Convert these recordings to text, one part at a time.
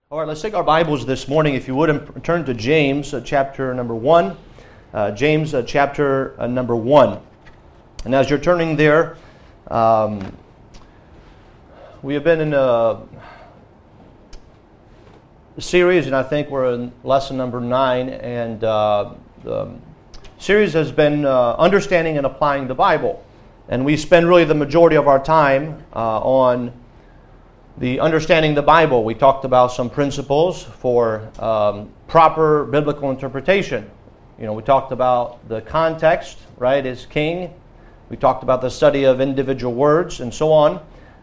All right, let's take our Bibles this morning, if you would, and turn to James chapter number 1. James chapter number 1. And as you're turning there, we have been in a series, and I think we're in lesson number 9, and the series has been understanding and applying the Bible. And we spend really the majority of our time on the understanding the Bible. We talked about some principles for proper biblical interpretation. We talked about the context, right, is king. We talked about the study of individual words and so on.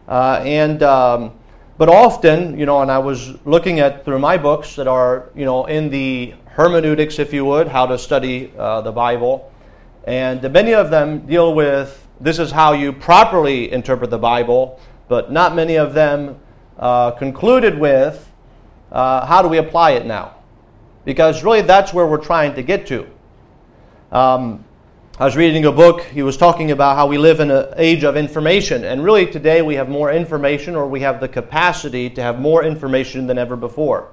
But often, and I was looking at through my books that are, in the hermeneutics, if you would, how to study the Bible. And many of them deal with this is how you properly interpret the Bible, but not many of them concluded with how do we apply it now? Because really that's where we're trying to get to. I was reading a book, he was talking about how we live in an age of information, and really today we have more information, or we have the capacity to have more information than ever before.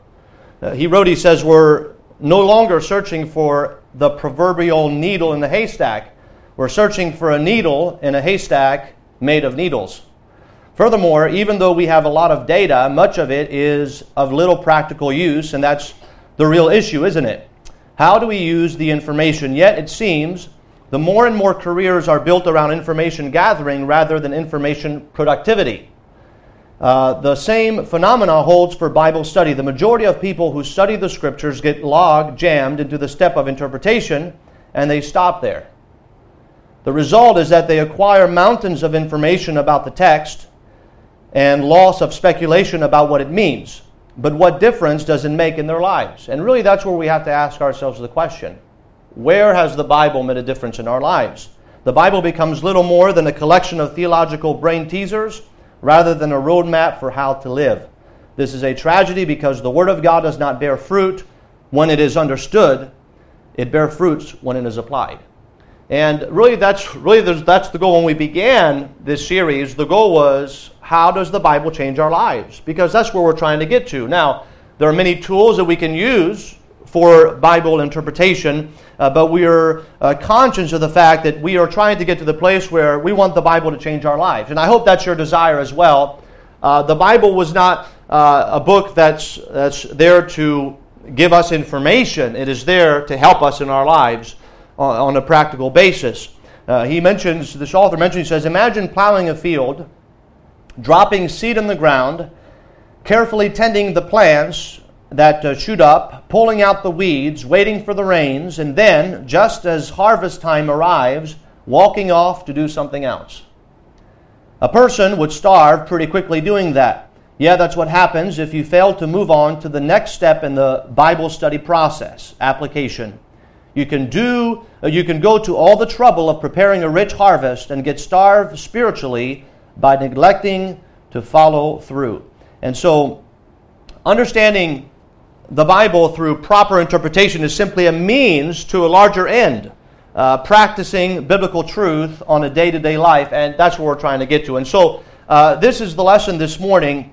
He says we're no longer searching for the proverbial needle in the haystack. We're searching for a needle in a haystack made of needles. Furthermore, even though we have a lot of data, much of it is of little practical use, and that's the real issue, isn't it? How do we use the information? Yet it seems the more and more careers are built around information gathering rather than information productivity. The same phenomena holds for Bible study. The majority of people who study the Scriptures get jammed into the step of interpretation, and they stop there. The result is that they acquire mountains of information about the text and loss of speculation about what it means. But what difference does it make in their lives? And really that's where we have to ask ourselves the question. Where has the Bible made a difference in our lives? The Bible becomes little more than a collection of theological brain teasers rather than a roadmap for how to live. This is a tragedy because the Word of God does not bear fruit when it is understood. It bears fruits when it is applied. And really that's the goal. When we began this series, the goal was, how does the Bible change our lives? Because that's where we're trying to get to. Now, there are many tools that we can use for Bible interpretation, but we are conscious of the fact that we are trying to get to the place where we want the Bible to change our lives. And I hope that's your desire as well. The Bible was not a book that's there to give us information. It is there to help us in our lives on a practical basis. This author mentions, he says, imagine plowing a field, dropping seed in the ground, carefully tending the plants that shoot up, pulling out the weeds, waiting for the rains, and then, just as harvest time arrives, walking off to do something else. A person would starve pretty quickly doing that. Yeah, that's what happens if you fail to move on to the next step in the Bible study process, application. You can go to all the trouble of preparing a rich harvest and get starved spiritually by neglecting to follow through. And so, understanding the Bible through proper interpretation is simply a means to a larger end, practicing biblical truth on a day-to-day life, and that's what we're trying to get to. And so, this is the lesson this morning,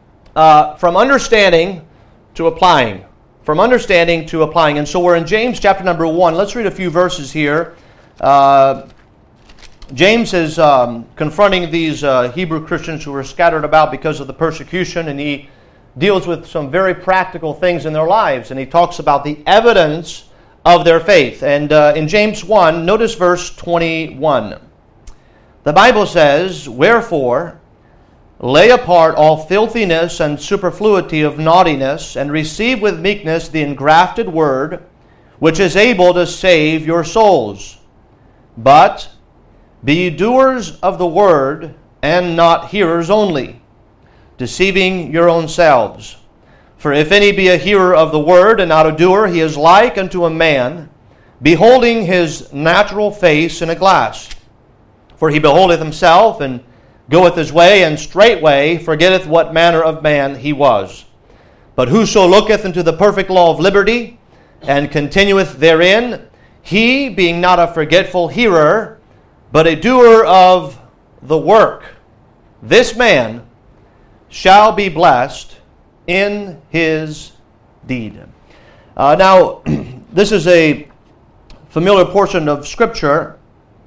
from understanding to applying. From understanding to applying. And so we're in James chapter number 1. Let's read a few verses here. James is confronting these Hebrew Christians who were scattered about because of the persecution, and he deals with some very practical things in their lives, and he talks about the evidence of their faith. And in James 1, notice verse 21. The Bible says, "Wherefore, lay apart all filthiness and superfluity of naughtiness, and receive with meekness the engrafted word, which is able to save your souls. But be ye doers of the word, and not hearers only, deceiving your own selves. For if any be a hearer of the word, and not a doer, he is like unto a man, beholding his natural face in a glass. For he beholdeth himself, and goeth his way, and straightway forgetteth what manner of man he was. But whoso looketh into the perfect law of liberty, and continueth therein, he, being not a forgetful hearer, but a doer of the work, this man shall be blessed in his deed. Now, this is a familiar portion of Scripture,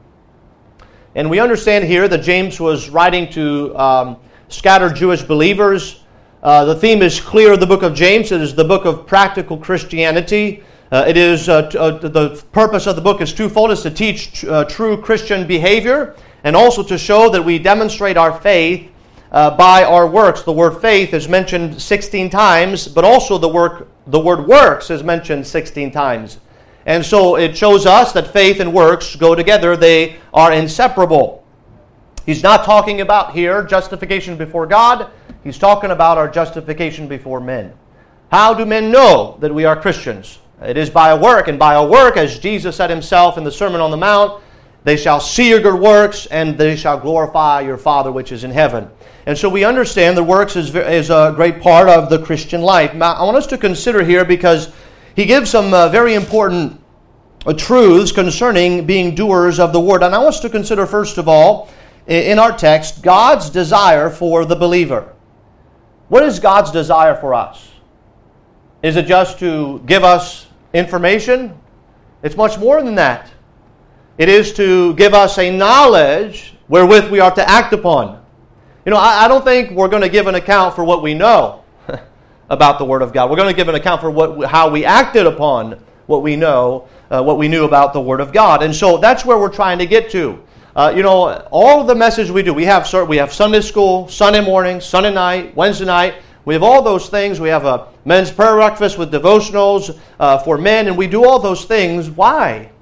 and we understand here that James was writing to scattered Jewish believers. The theme is clear of the book of James. It is the book of practical Christianity. The purpose of the book is twofold. It's to teach true Christian behavior and also to show that we demonstrate our faith by our works. The word faith is mentioned 16 times, but also the word works is mentioned 16 times. And so it shows us that faith and works go together. They are inseparable. He's not talking about here justification before God. He's talking about our justification before men. How do men know that we are Christians? It is by a work, and by a work, as Jesus said himself in the Sermon on the Mount, they shall see your good works, and they shall glorify your Father which is in heaven. And so we understand that works is a great part of the Christian life. Now, I want us to consider here, because he gives some very important truths concerning being doers of the Word. And I want us to consider, first of all, in our text, God's desire for the believer. What is God's desire for us? Is it just to give us information? It's much more than that. It is to give us a knowledge wherewith we are to act upon. You know, I don't think we're going to give an account for what we know about the Word of God. We're going to give an account for how we acted upon what we know, what we knew about the Word of God. And so that's where we're trying to get to. All of the message we do, we have Sunday school, Sunday morning, Sunday night, Wednesday night. We have all those things. We have a men's prayer breakfast with devotionals for men, and we do all those things. Why?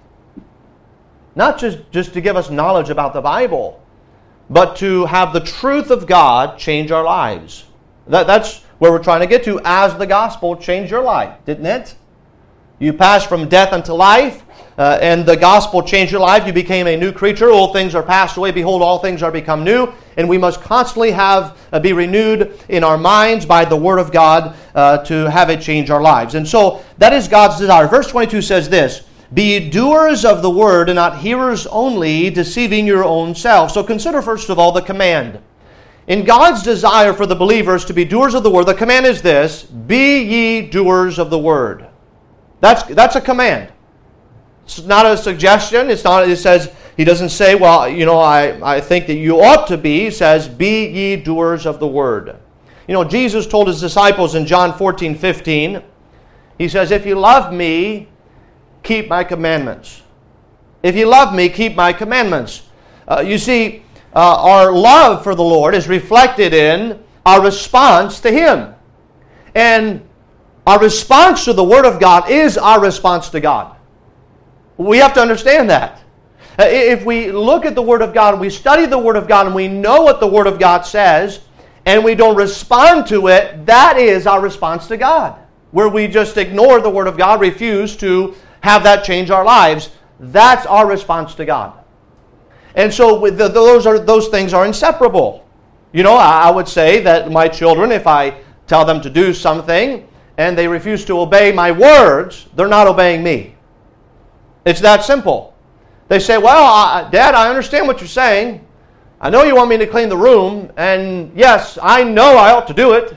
Not just to give us knowledge about the Bible, but to have the truth of God change our lives. That's where we're trying to get to as the gospel changed your life, didn't it? You passed from death unto life, and the gospel changed your life. You became a new creature. Old things are passed away. Behold, all things are become new. And we must constantly be renewed in our minds by the Word of God to have it change our lives. And so that is God's desire. Verse 22 says this, "Be ye doers of the word, and not hearers only, deceiving your own selves." So consider first of all the command. In God's desire for the believers to be doers of the word, the command is this, "Be ye doers of the word." That's a command. It's not a suggestion. It says, he doesn't say, well, I think that you ought to be. He says, "Be ye doers of the word." Jesus told his disciples in John 14:15, he says, "If you love me, keep my commandments." If you love me, keep my commandments. You see, our love for the Lord is reflected in our response to Him. And our response to the Word of God is our response to God. We have to understand that. If we look at the Word of God, and we study the Word of God, and we know what the Word of God says, and we don't respond to it, that is our response to God. Where we just ignore the Word of God, refuse to have that change our lives, that's our response to God. And so those things are inseparable. I would say that my children, if I tell them to do something, and they refuse to obey my words, they're not obeying me. It's that simple. They say, well, Dad, I understand what you're saying. I know you want me to clean the room, and yes, I know I ought to do it.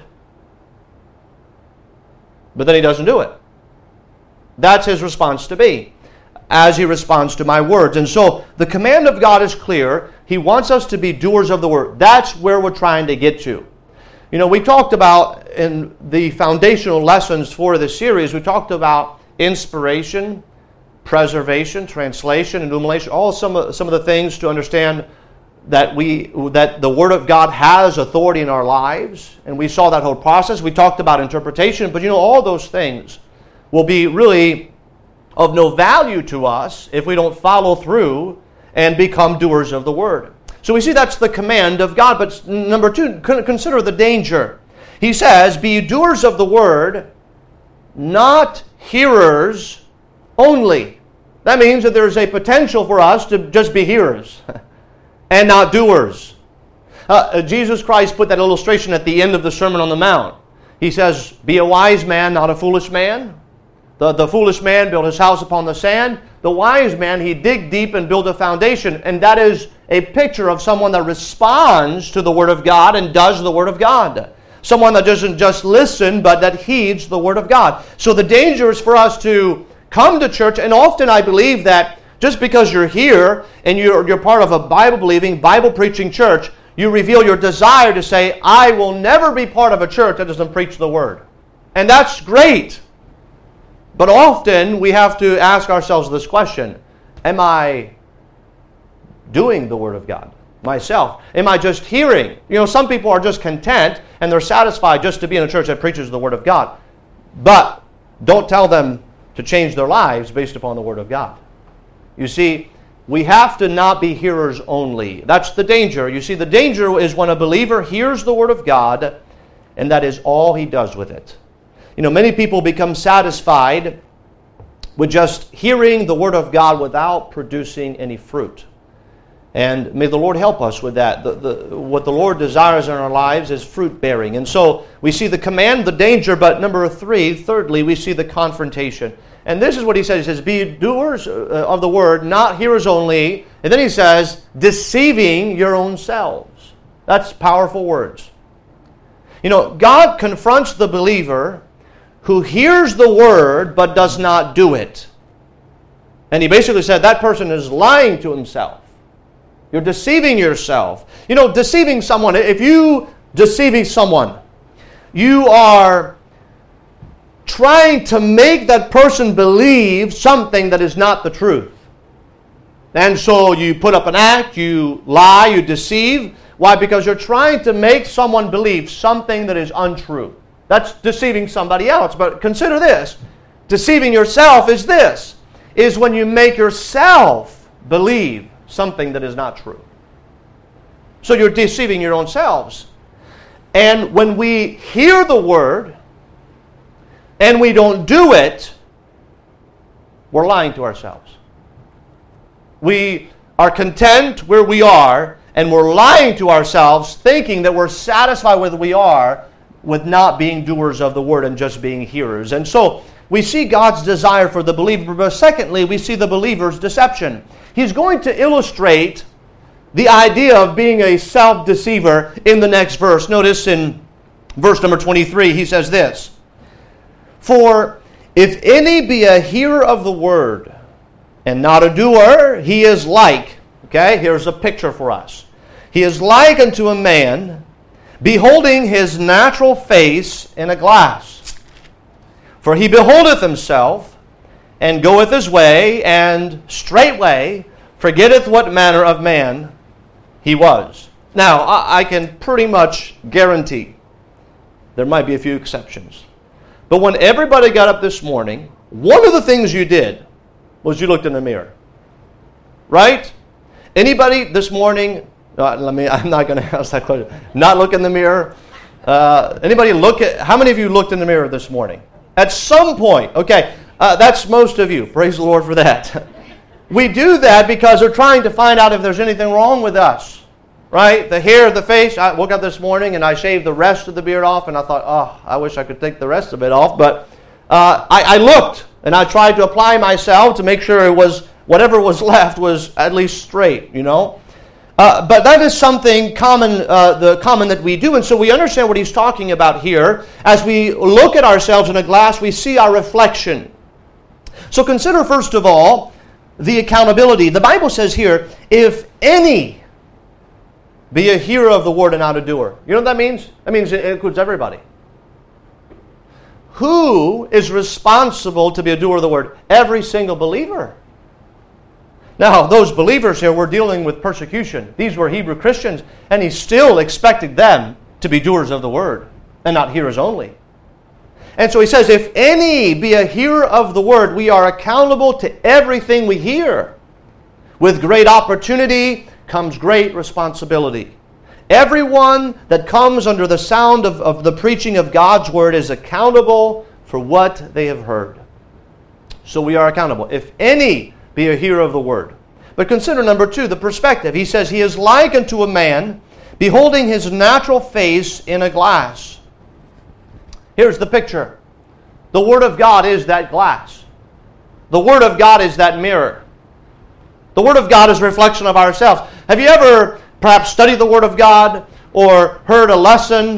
But then he doesn't do it. That's his response to me, as he responds to my words. And so the command of God is clear. He wants us to be doers of the word. That's where we're trying to get to. We talked about in the foundational lessons for this series, we talked about inspiration, preservation, translation, illumination, all some of the things to understand that the Word of God has authority in our lives. And we saw that whole process. We talked about interpretation, but all those things will be really of no value to us if we don't follow through and become doers of the Word. So we see that's the command of God. But number two, consider the danger. He says, "Be ye doers of the word, not hearers only." That means that there's a potential for us to just be hearers and not doers. Jesus Christ put that illustration at the end of the Sermon on the Mount. He says, "Be a wise man, not a foolish man." The foolish man built his house upon the sand. The wise man, he dig deep and build a foundation. And that is a picture of someone that responds to the Word of God and does the Word of God. someone that doesn't just listen, but that heeds the Word of God. So the danger is for us to come to church, and often I believe that just because you're here and you're part of a Bible-believing, Bible-preaching church, you reveal your desire to say, I will never be part of a church that doesn't preach the Word. And that's great. But often we have to ask ourselves this question, am I doing the Word of God myself? Am I just hearing? Some people are just content and they're satisfied just to be in a church that preaches the Word of God. But don't tell them to change their lives based upon the Word of God. You see, we have to not be hearers only. That's the danger. You see, the danger is when a believer hears the Word of God and that is all he does with it. Many people become satisfied with just hearing the Word of God without producing any fruit. And may the Lord help us with that. What the Lord desires in our lives is fruit-bearing. And so we see the command, the danger, but thirdly, we see the confrontation. And this is what he says. He says, be doers of the Word, not hearers only. And then he says, deceiving your own selves. That's powerful words. God confronts the believer who hears the Word but does not do it. And he basically said that person is lying to himself. You're deceiving yourself. Deceiving someone, if you deceiving someone, you are trying to make that person believe something that is not the truth. And so you put up an act, you lie, you deceive. Why? Because you're trying to make someone believe something that is untrue. That's deceiving somebody else. But consider this. Deceiving yourself is when you make yourself believe something that is not true. So you're deceiving your own selves. And when we hear the Word and we don't do it, we're lying to ourselves. We are content where we are, and we're lying to ourselves, thinking that we're satisfied with where we are, with not being doers of the Word and just being hearers. And so we see God's desire for the believer, but secondly, we see the believer's deception. He's going to illustrate the idea of being a self-deceiver in the next verse. Notice in verse number 23, he says this, for if any be a hearer of the Word and not a doer, he is like, okay, here's a picture for us. He is like unto a man beholding his natural face in a glass. For he beholdeth himself, and goeth his way, and straightway forgetteth what manner of man he was. Now, I can pretty much guarantee there might be a few exceptions. But when everybody got up this morning, one of the things you did was you looked in the mirror. Right? Anybody this morning, I'm not going to ask that question. Not look in the mirror. Anybody how many of you looked in the mirror this morning? At some point. Okay, that's most of you. Praise the Lord for that. We do that because we're trying to find out if there's anything wrong with us. Right? The hair, the face. I woke up this morning and I shaved the rest of the beard off, and I thought, I wish I could take the rest of it off. But I looked and I tried to apply myself to make sure it was whatever was left was at least straight, But that is something common that we do. And so we understand what he's talking about here. As we look at ourselves in a glass, we see our reflection. So consider, first of all, the accountability. The Bible says here, if any be a hearer of the Word and not a doer. You know what that means? That means it includes everybody. Who is responsible to be a doer of the Word? Every single believer. Now, those believers here were dealing with persecution. These were Hebrew Christians, and he still expected them to be doers of the Word and not hearers only. And so he says, if any be a hearer of the Word, we are accountable to everything we hear. With great opportunity comes great responsibility. Everyone that comes under the sound of the preaching of God's Word is accountable for what they have heard. So we are accountable. If any be a hearer of the Word. But consider number 2, the perspective. He says, he is like unto a man beholding his natural face in a glass. Here's the picture. The Word of God is that glass. The Word of God is that mirror. The Word of God is a reflection of ourselves. Have you ever perhaps studied the Word of God or heard a lesson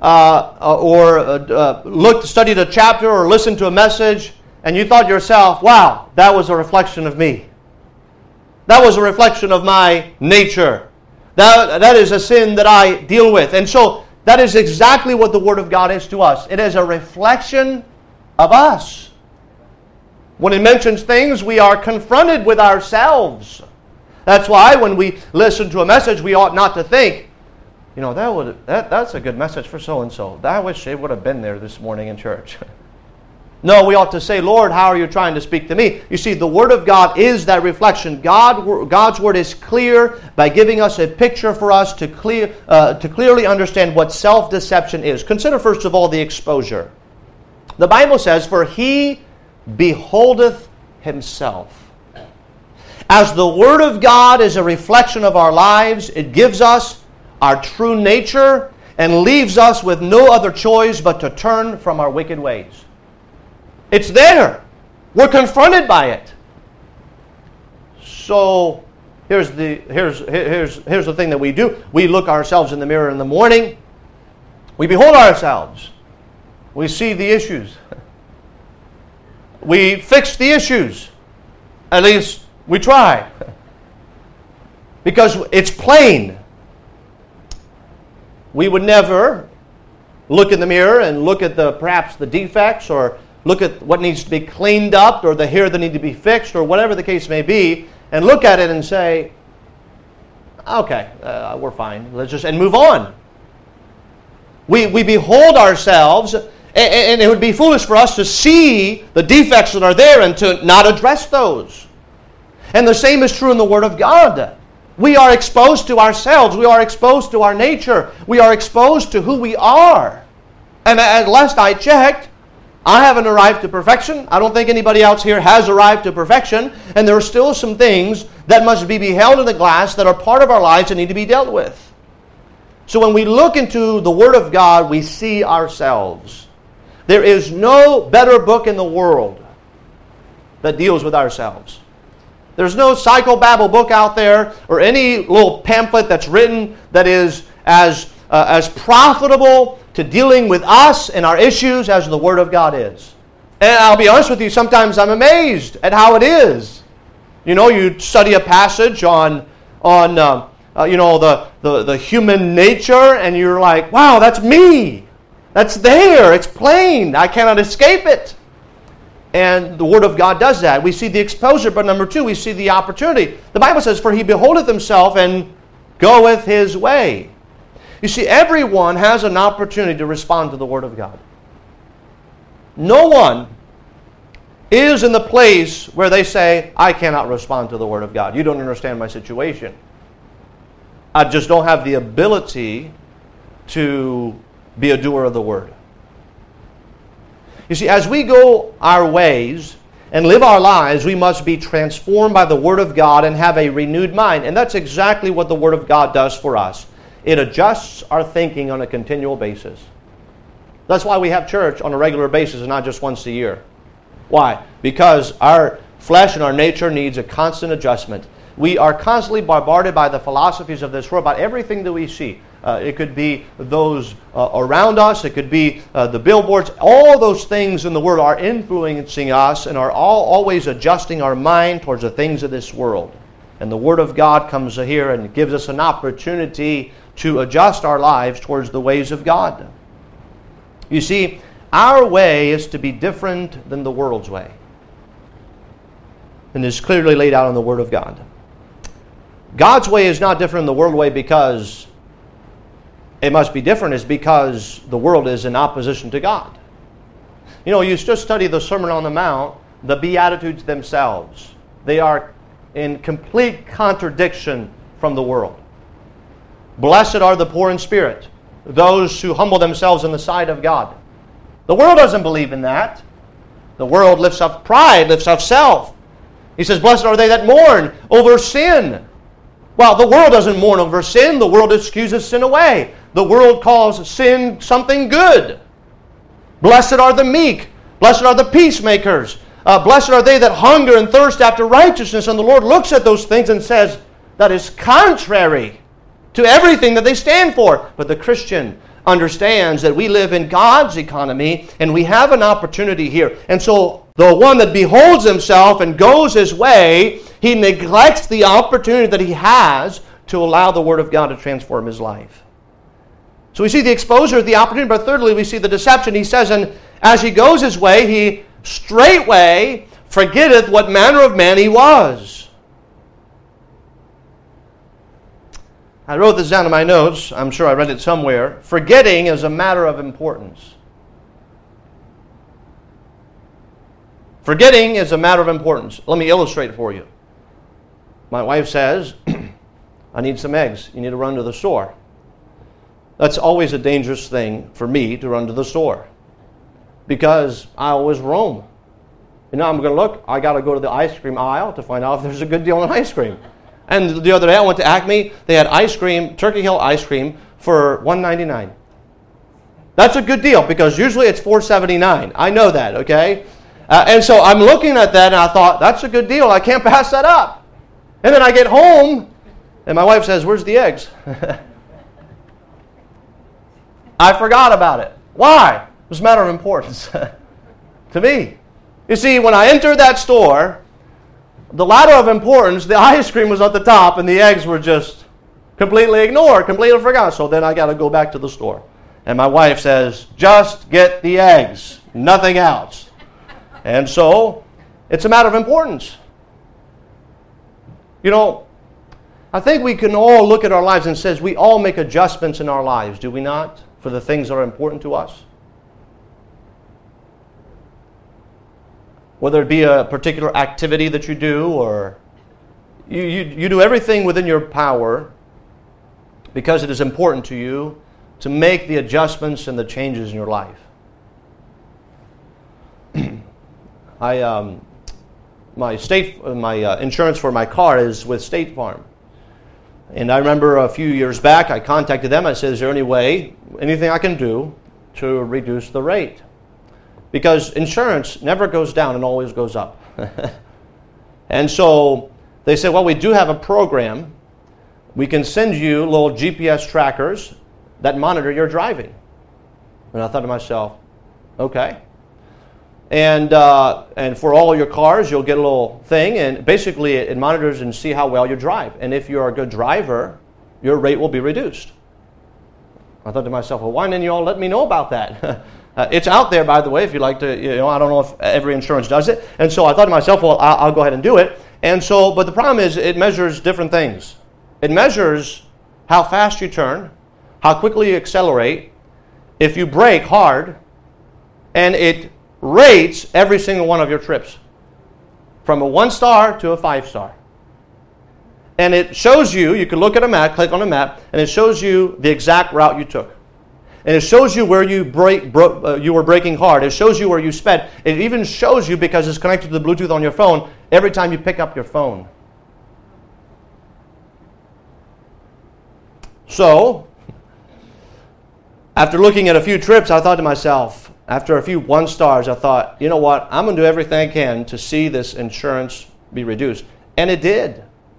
studied a chapter or listened to a message, and you thought to yourself, wow, that was a reflection of me. That was a reflection of my nature. That is a sin that I deal with. And so that is exactly what the Word of God is to us. It is a reflection of us. When it mentions things, we are confronted with ourselves. That's why when we listen to a message, we ought not to think, that's a good message for so-and-so. I wish they would have been there this morning in church. No, we ought to say, Lord, how are you trying to speak to me? You see, the Word of God is that reflection. God's Word is clear by giving us a picture for us to clearly understand what self-deception is. Consider, first of all, the exposure. The Bible says, for he beholdeth himself. As the Word of God is a reflection of our lives, it gives us our true nature and leaves us with no other choice but to turn from our wicked ways. It's there. We're confronted by it. So here's the thing that we do. We look ourselves in the mirror in the morning. We behold ourselves. We see the issues. We fix the issues. At least we try. Because it's plain. We would never look in the mirror and look at perhaps the defects, or look at what needs to be cleaned up, or the hair that need to be fixed, or whatever the case may be, and look at it and say, okay, we're fine. Let's just and move on. We behold ourselves, and it would be foolish for us to see the defects that are there and to not address those. And the same is true in the Word of God. We are exposed to ourselves. We are exposed to our nature. We are exposed to who we are. And at last I checked, I haven't arrived to perfection. I don't think anybody else here has arrived to perfection. And there are still some things that must be beheld in the glass that are part of our lives and need to be dealt with. So when we look into the Word of God, we see ourselves. There is no better book in the world that deals with ourselves. There's no psychobabble book out there or any little pamphlet that's written that is as profitable to dealing with us and our issues as the Word of God is. And I'll be honest with you, sometimes I'm amazed at how it is. You study a passage on the human nature, and you're like, wow, that's me. That's there. It's plain. I cannot escape it. And the Word of God does that. We see the exposure, but number two, we see the opportunity. The Bible says, for he beholdeth himself and goeth his way. You see, everyone has an opportunity to respond to the Word of God. No one is in the place where they say, I cannot respond to the Word of God. You don't understand my situation. I just don't have the ability to be a doer of the Word. You see, as we go our ways and live our lives, we must be transformed by the Word of God and have a renewed mind. And that's exactly what the Word of God does for us. It adjusts our thinking on a continual basis. That's why we have church on a regular basis and not just once a year. Why? Because our flesh and our nature needs a constant adjustment. We are constantly bombarded by the philosophies of this world, about everything that we see. It could be those around us. It could be the billboards. All those things in the world are influencing us and are always adjusting our mind towards the things of this world. And the Word of God comes here and gives us an opportunity to adjust our lives towards the ways of God. You see, our way is to be different than the world's way. And is clearly laid out in the Word of God. God's way is not different than the world way because it must be different. It's because the world is in opposition to God. You just study the Sermon on the Mount, the Beatitudes themselves. They are in complete contradiction from the world. Blessed are the poor in spirit, those who humble themselves in the sight of God. The world doesn't believe in that. The world lifts up pride, lifts up self. He says, blessed are they that mourn over sin. Well, the world doesn't mourn over sin. The world excuses sin away. The world calls sin something good. Blessed are the meek. Blessed are the peacemakers. Blessed are they that hunger and thirst after righteousness. And the Lord looks at those things and says, that is contrary to everything that they stand for. But the Christian understands that we live in God's economy and we have an opportunity here. And so the one that beholds himself and goes his way, he neglects the opportunity that he has to allow the Word of God to transform his life. So we see the exposure of the opportunity, but thirdly, we see the deception. He says, and as he goes his way, he straightway forgetteth what manner of man he was. I wrote this down in my notes. I'm sure I read it somewhere. Forgetting is a matter of importance. Forgetting is a matter of importance. Let me illustrate it for you. My wife says, I need some eggs. You need to run to the store. That's always a dangerous thing for me to run to the store because I always roam. I'm going to look. I got to go to the ice cream aisle to find out if there's a good deal on ice cream. And the other day I went to Acme. They had ice cream, Turkey Hill ice cream for $1.99. That's a good deal because usually it's $4.79. I know that, okay? And so I'm looking at that and I thought, that's a good deal. I can't pass that up. And then I get home and my wife says, where's the eggs? I forgot about it. Why? It was a matter of importance to me. You see, when I entered that store, the ladder of importance, the ice cream was at the top and the eggs were just completely ignored, completely forgotten. So then I got to go back to the store. And my wife says, just get the eggs, nothing else. And so it's a matter of importance. You know, I think we can all look at our lives and says we all make adjustments in our lives, do we not, for the things that are important to us? Whether it be a particular activity that you do or you do everything within your power because it is important to you to make the adjustments and the changes in your life. My insurance for my car is with State Farm. And I remember a few years back, I contacted them. I said, is there any way, anything I can do to reduce the rate? Because insurance never goes down and always goes up. And so they said, well, we do have a program. We can send you little GPS trackers that monitor your driving. And I thought to myself, okay. And for all your cars, you'll get a little thing, and basically it monitors and see how well you drive. And if you're a good driver, your rate will be reduced. I thought to myself, well, why didn't you all let me know about that? It's out there, by the way, if you'd like to, I don't know if every insurance does it. And so I thought to myself, well, I'll go ahead and do it. And so, but the problem is it measures different things. It measures how fast you turn, how quickly you accelerate, if you brake hard, and it rates every single one of your trips from a 1-star to a 5-star. And it shows you, you can look at a map, click on a map, and it shows you the exact route you took. And it shows you where you were braking hard. It shows you where you sped. It even shows you, because it's connected to the Bluetooth on your phone, every time you pick up your phone. So, after looking at a few trips, I thought to myself, after a few 1-stars, I thought, you know what, I'm going to do everything I can to see this insurance be reduced. And it did.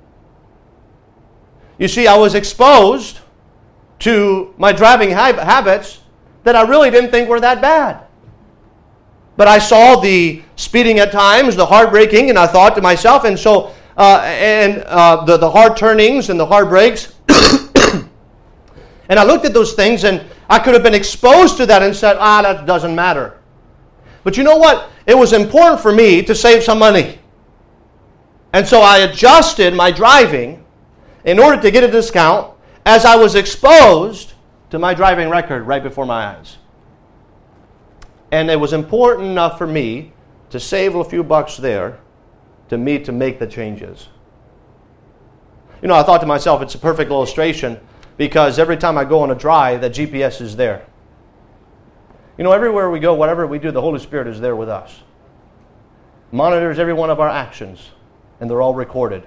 You see, I was exposed to my driving habits that I really didn't think were that bad. But I saw the speeding at times, the hard braking, and I thought to myself, and so, the hard turnings and the hard brakes. And I looked at those things, and I could have been exposed to that and said, that doesn't matter. But you know what? It was important for me to save some money. And so I adjusted my driving in order to get a discount as I was exposed to my driving record right before my eyes. And it was important enough for me to save a few bucks there to make the changes. You know, I thought to myself, it's a perfect illustration, because every time I go on a drive, that GPS is there. You know, everywhere we go, whatever we do, the Holy Spirit is there with us. Monitors every one of our actions, and they're all recorded.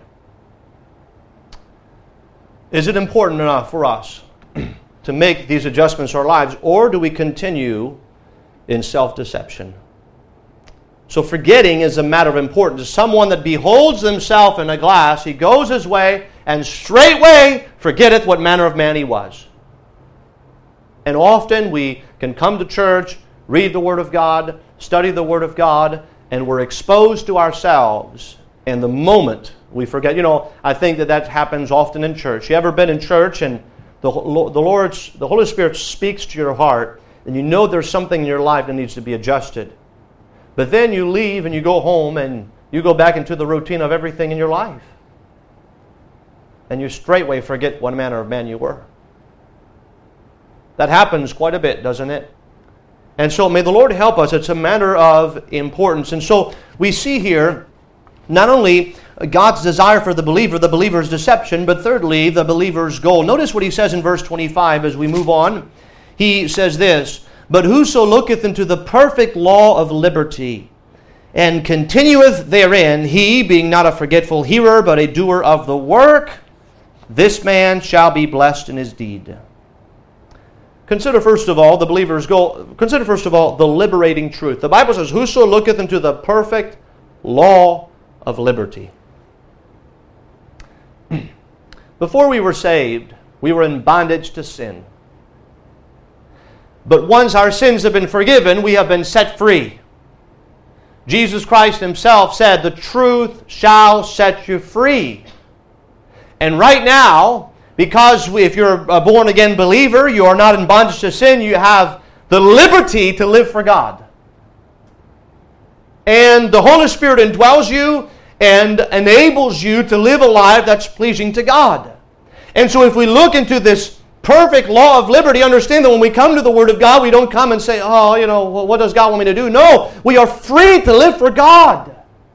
Is it important enough for us to make these adjustments to our lives, or do we continue in self-deception? So forgetting is a matter of importance. Someone that beholds himself in a glass, he goes his way, and straightway forgetteth what manner of man he was. And often we can come to church, read the Word of God, study the Word of God, and we're exposed to ourselves. And the moment we forget, I think that happens often in church. You ever been in church and the Holy Spirit speaks to your heart, and you know there's something in your life that needs to be adjusted. But then you leave and you go home and you go back into the routine of everything in your life. And you straightway forget what manner of man you were. That happens quite a bit, doesn't it? And so may the Lord help us. It's a matter of importance. And so we see here not only God's desire for the believer's deception, but thirdly, the believer's goal. Notice what he says in verse 25 as we move on. He says this, "But whoso looketh into the perfect law of liberty, and continueth therein, he, being not a forgetful hearer, but a doer of the work, this man shall be blessed in his deed." Consider first of all the believer's goal. Consider first of all the liberating truth. The Bible says, "Whoso looketh into the perfect law of liberty." Before we were saved, we were in bondage to sin. But once our sins have been forgiven, we have been set free. Jesus Christ Himself said, "The truth shall set you free." And right now, because if you're a born-again believer, you are not in bondage to sin, you have the liberty to live for God. And the Holy Spirit indwells you and enables you to live a life that's pleasing to God. And so if we look into this perfect law of liberty, understand that when we come to the Word of God, we don't come and say, what does God want me to do? No, we are free to live for God.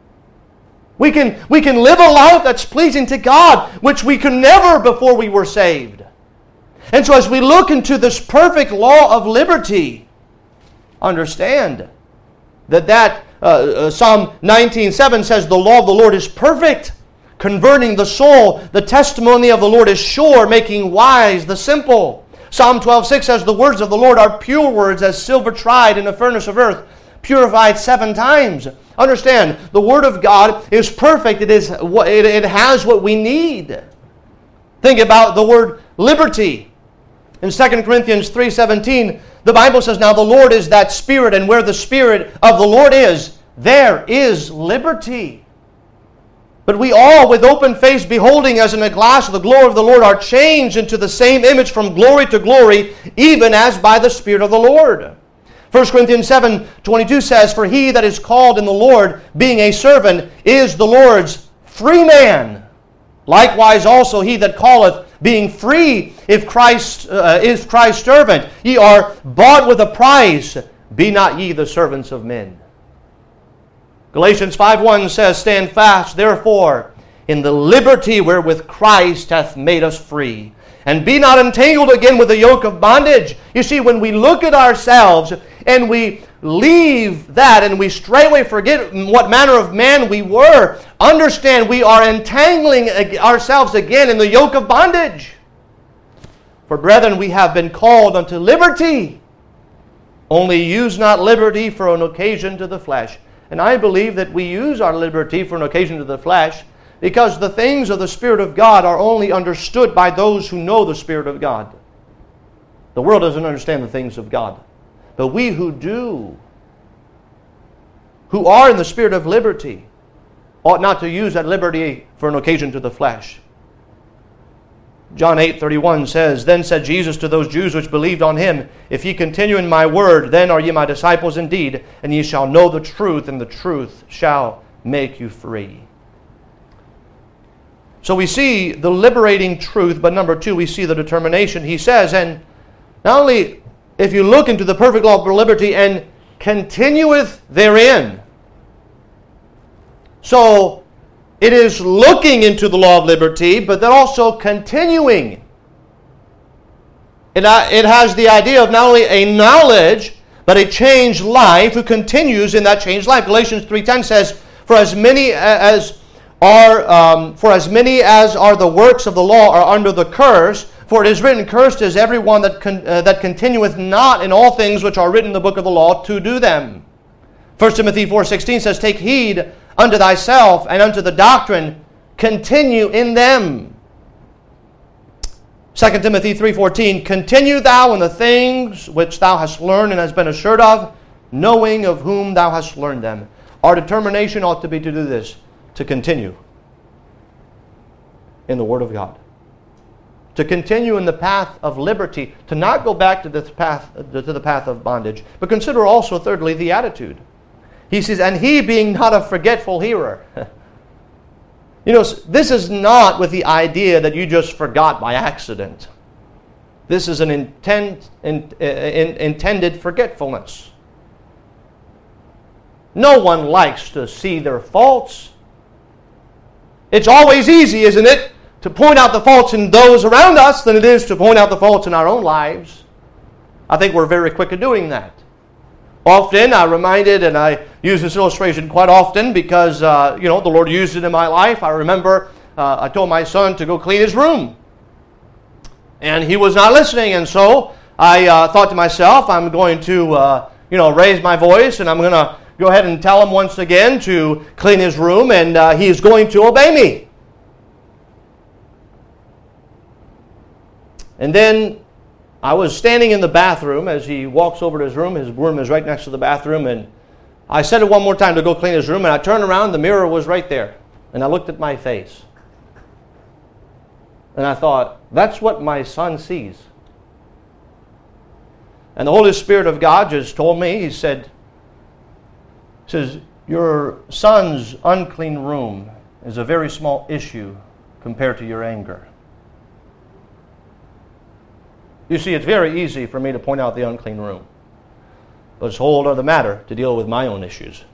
We can live a life that's pleasing to God, which we could never before we were saved. And so as we look into this perfect law of liberty, understand that Psalm 19:7 says, "The law of the Lord is perfect, converting the soul. The testimony of the Lord is sure, making wise the simple." Psalm 12:6 says, "The words of the Lord are pure words, as silver tried in a furnace of earth, purified 7 times." Understand, the Word of God is perfect. It has what we need. Think about the word liberty. In 2 Corinthians 3:17, the Bible says, "Now the Lord is that Spirit, and where the Spirit of the Lord is, there is liberty." But we all, with open face, beholding as in a glass the glory of the Lord, are changed into the same image from glory to glory, even as by the Spirit of the Lord. 1 Corinthians 7:22 says, "For he that is called in the Lord, being a servant, is the Lord's free man. Likewise also he that calleth, being free, if Christ is Christ's servant. Ye are bought with a price. Be not ye the servants of men." Galatians 5:1 says, "Stand fast, therefore, in the liberty wherewith Christ hath made us free. And be not entangled again with the yoke of bondage." You see, when we look at ourselves and we leave that and we straightway forget what manner of man we were, understand we are entangling ourselves again in the yoke of bondage. For brethren, we have been called unto liberty. Only use not liberty for an occasion to the flesh. And I believe that we use our liberty for an occasion to the flesh because the things of the Spirit of God are only understood by those who know the Spirit of God. The world doesn't understand the things of God. But we who do, who are in the spirit of liberty, ought not to use that liberty for an occasion to the flesh. John 8:31 says, "Then said Jesus to those Jews which believed on Him, If ye continue in my word, then are ye my disciples indeed, and ye shall know the truth, and the truth shall make you free." So we see the liberating truth, but number 2, we see the determination. He says, and not only if you look into the perfect law of liberty and continueth therein. So it is looking into the law of liberty, but then also continuing. It has the idea of not only a knowledge, but a changed life who continues in that changed life. Galatians 3:10 says, For as many as are the works of the law are under the curse, for it is written, Cursed is everyone that continueth not in all things which are written in the book of the law to do them. 1 Timothy 4:16 says, Take heed unto thyself and unto the doctrine, continue in them. 2 Timothy 3:14, continue thou in the things which thou hast learned and hast been assured of, knowing of whom thou hast learned them. Our determination ought to be to do this, to continue in the Word of God. To continue in the path of liberty, to not go back to the path of bondage. But consider also, thirdly, the attitude. He says, and he being not a forgetful hearer. You know, this is not with the idea that you just forgot by accident. This is an intended forgetfulness. No one likes to see their faults. It's always easy, isn't it, to point out the faults in those around us than it is to point out the faults in our own lives. I think we're very quick at doing that. Often, I'm reminded, and I use this illustration quite often because, the Lord used it in my life. I remember I told my son to go clean his room. And he was not listening, and so I thought to myself, I'm going to, raise my voice, and I'm going to go ahead and tell him once again to clean his room, and he is going to obey me. And then I was standing in the bathroom as he walks over to his room. His room is right next to the bathroom, and I said it one more time to go clean his room, and I turned around, the mirror was right there, and I looked at my face. And I thought, that's what my son sees. And the Holy Spirit of God just told me, He says, your son's unclean room is a very small issue compared to your anger. You see, it's very easy for me to point out the unclean room. But it's a whole other matter to deal with my own issues.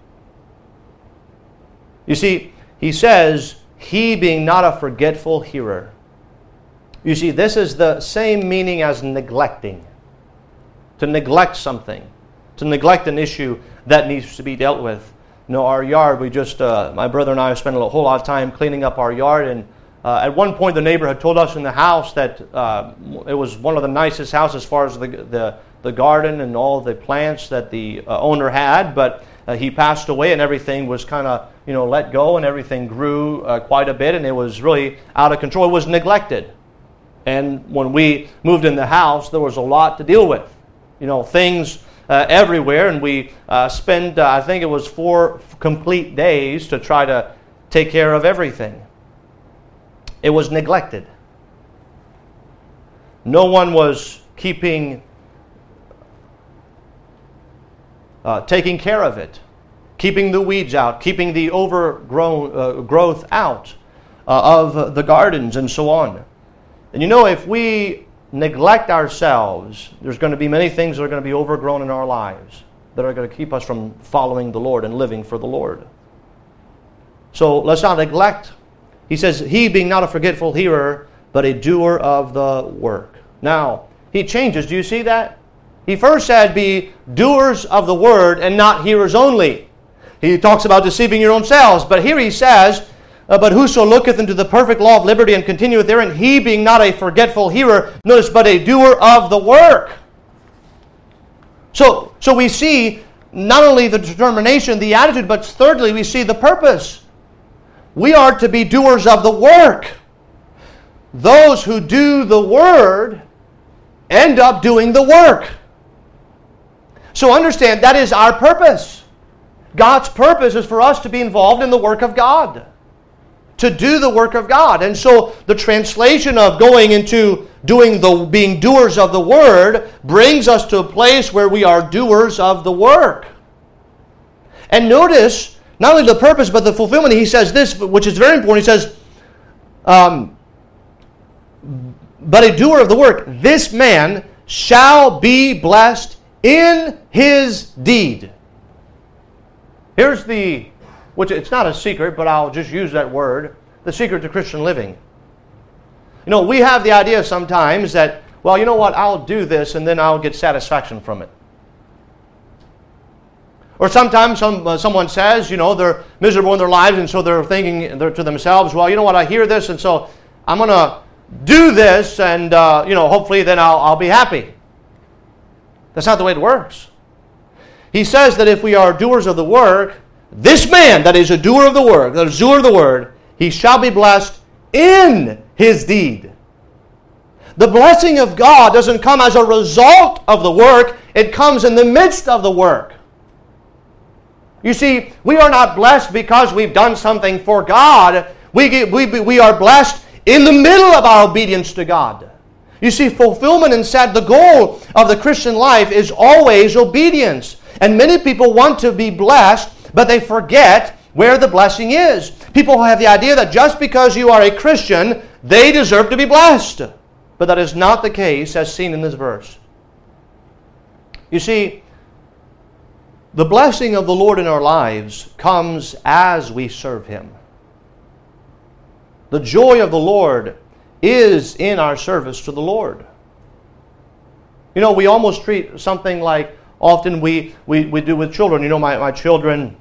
You see, he says, he being not a forgetful hearer. You see, this is the same meaning as neglecting. To neglect something. To neglect an issue that needs to be dealt with. Our yard, we just, my brother and I spent a whole lot of time cleaning up our yard, and at one point the neighbor had told us in the house that it was one of the nicest houses as far as the garden and all the plants that the owner had, but he passed away and everything was kind of, let go, and everything grew quite a bit, and it was really out of control. It was neglected. And when we moved in the house, there was a lot to deal with. Things everywhere, and we spent, I think it was 4 complete days to try to take care of everything. It was neglected. No one was taking care of it, keeping the weeds out, keeping the overgrown growth out of the gardens and so on. And if we neglect ourselves, there's going to be many things that are going to be overgrown in our lives that are going to keep us from following the Lord and living for the Lord. So let's not neglect. He says, he being not a forgetful hearer, but a doer of the work. Now, he changes. Do you see that? He first said, be doers of the word and not hearers only. He talks about deceiving your own selves. But here he says, but whoso looketh into the perfect law of liberty and continueth therein, he being not a forgetful hearer, notice, but a doer of the work. So we see not only the determination, the attitude, but thirdly, we see the purpose. We are to be doers of the work. Those who do the word end up doing the work. So understand, that is our purpose. God's purpose is for us to be involved in the work of God. To do the work of God. And so the translation of going into being doers of the word brings us to a place where we are doers of the work. And notice, not only the purpose, but the fulfillment. He says this, which is very important. He says, but a doer of the work, this man shall be blessed in his deed. Here's which it's not a secret, but I'll just use that word, the secret to Christian living. We have the idea sometimes that, well, you know what, I'll do this and then I'll get satisfaction from it. Or sometimes someone says, they're miserable in their lives, and so they're thinking to themselves, well, you know what, I hear this, and so I'm going to do this, and hopefully then I'll be happy. That's not the way it works. He says that if we are doers of the work, this man that is a doer of the work, that is a doer of the word, he shall be blessed in his deed. The blessing of God doesn't come as a result of the work. It comes in the midst of the work. You see, we are not blessed because we've done something for God. We are blessed in the middle of our obedience to God. You see, fulfillment and the goal of the Christian life is always obedience. And many people want to be blessed, but they forget where the blessing is. People have the idea that just because you are a Christian, they deserve to be blessed. But that is not the case as seen in this verse. You see, the blessing of the Lord in our lives comes as we serve Him. The joy of the Lord is in our service to the Lord. You know, we almost treat something like often we do with children. You know, my children,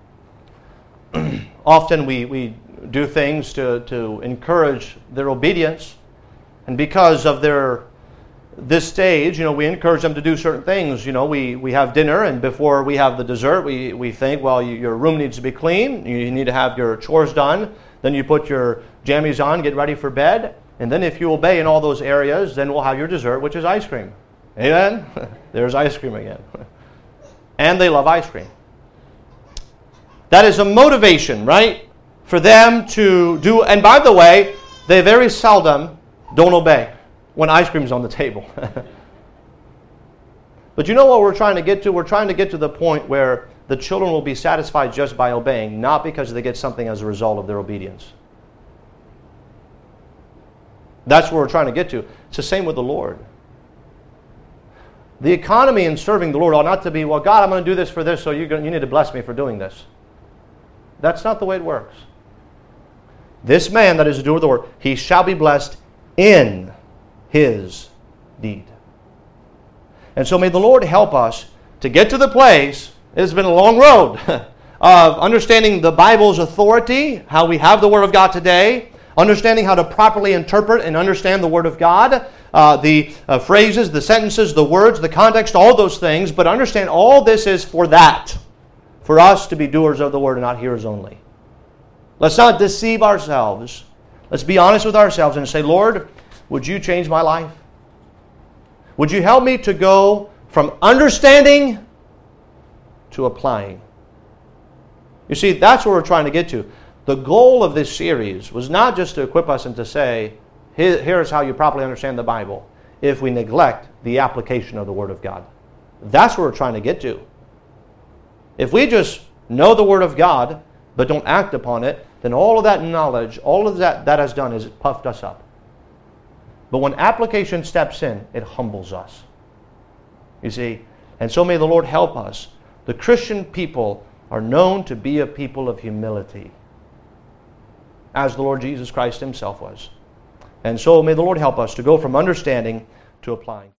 often we do things to encourage their obedience. And because of this stage, you know, we encourage them to do certain things. You know, we have dinner, and before we have the dessert, we think, well, your room needs to be clean. You need to have your chores done. Then you put your jammies on, get ready for bed. And then if you obey in all those areas, then we'll have your dessert, which is ice cream. Amen? There's ice cream again. And they love ice cream. That is a motivation, right? For them to do, and by the way, they very seldom don't obey when ice cream's on the table. But you know what we're trying to get to? We're trying to get to the point where the children will be satisfied just by obeying, not because they get something as a result of their obedience. That's where we're trying to get to. It's the same with the Lord. The economy in serving the Lord ought not to be, well, God, I'm going to do this for this, so you need to bless me for doing this. That's not the way it works. This man that is a doer of the word, he shall be blessed in his deed. And so may the Lord help us to get to the place, it has been a long road, of understanding the Bible's authority, how we have the Word of God today, understanding how to properly interpret and understand the Word of God, the phrases, the sentences, the words, the context, all those things, but understand all this is for that, for us to be doers of the Word and not hearers only. Let's not deceive ourselves. Let's be honest with ourselves and say, Lord, would you change my life? Would you help me to go from understanding to applying? You see, that's what we're trying to get to. The goal of this series was not just to equip us and to say, here's how you properly understand the Bible, if we neglect the application of the Word of God. That's what we're trying to get to. If we just know the Word of God, but don't act upon it, then all of that knowledge, all of that has done is it puffed us up. But when application steps in, it humbles us. You see? And so may the Lord help us. The Christian people are known to be a people of humility, as the Lord Jesus Christ Himself was. And so may the Lord help us to go from understanding to applying.